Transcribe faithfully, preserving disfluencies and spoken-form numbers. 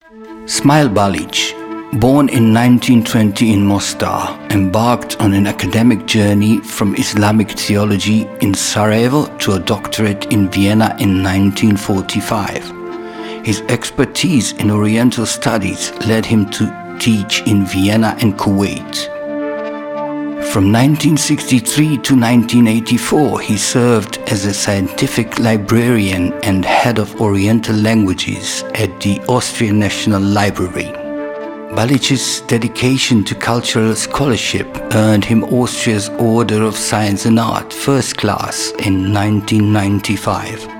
Smile Balic, born in nineteen twenty in Mostar, embarked on an academic journey from Islamic theology in Sarajevo to a doctorate in Vienna in nineteen forty-five. His expertise in Oriental studies led him to teach in Vienna and Kuwait. From nineteen sixty-three to nineteen eighty-four, he served as a scientific librarian and head of Oriental languages at the Austrian National Library. Balic's dedication to cultural scholarship earned him Austria's Order of Science and Art First Class in nineteen ninety-five.